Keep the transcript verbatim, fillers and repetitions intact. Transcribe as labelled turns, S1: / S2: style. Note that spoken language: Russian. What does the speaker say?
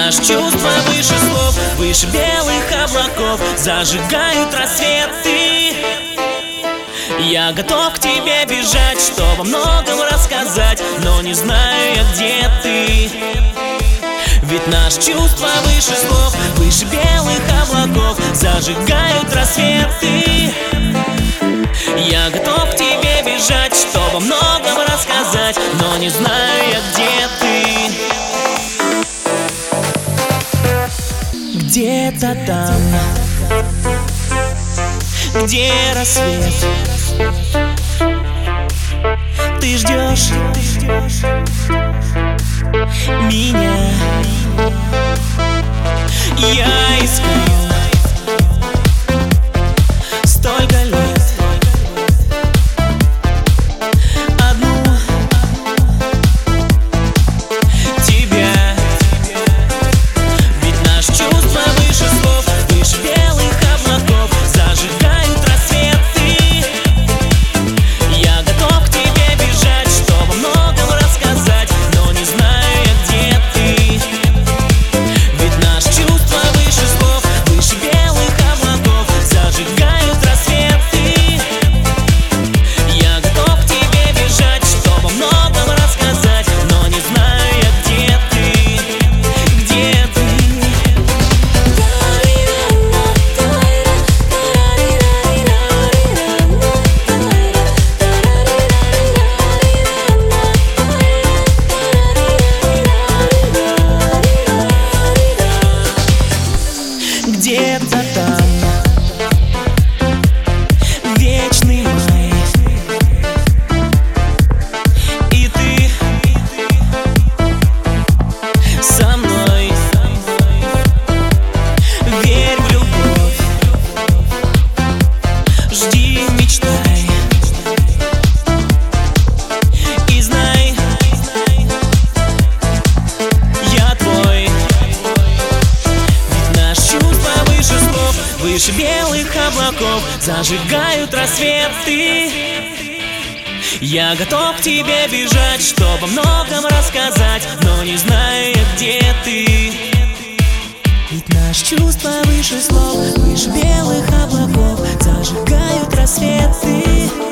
S1: наши чувства выше слов, выше белых облаков, зажигают рассветы. Я готов к тебе бежать, чтобы о многом рассказать, но не знаю я, где ты. Ведь наши чувства выше слов, выше белых облаков, зажигают рассветы. Я готов к тебе бежать, чтобы о многом рассказать, но не знаю я, где ты. Где-то там, где рассвет, ты ждешь меня. Я искал столько лет одну тебя. Ведь наши чувства выше слов, выше белых облаков, зажигают рассветы. Я готов к тебе бежать, чтобы о многом рассказать, но не знаю я, где ты. Ведь наши чувства выше слов, выше белых облаков, зажигают рассветы. Я готов к тебе бежать, чтобы о многом рассказать, но не знаю я, где ты, где ты. Где-то там вечный май, и ты со мной. Верь в любовь, жди, мечтай, и знай, я твой. Ведь наши чувства выше слов, выше белых облаков, зажигают рассветы. Я готов к тебе бежать, чтобы о многом рассказать, но не знаю я, где ты. Ведь наши чувства выше слов, выше белых облаков, зажигают рассветы.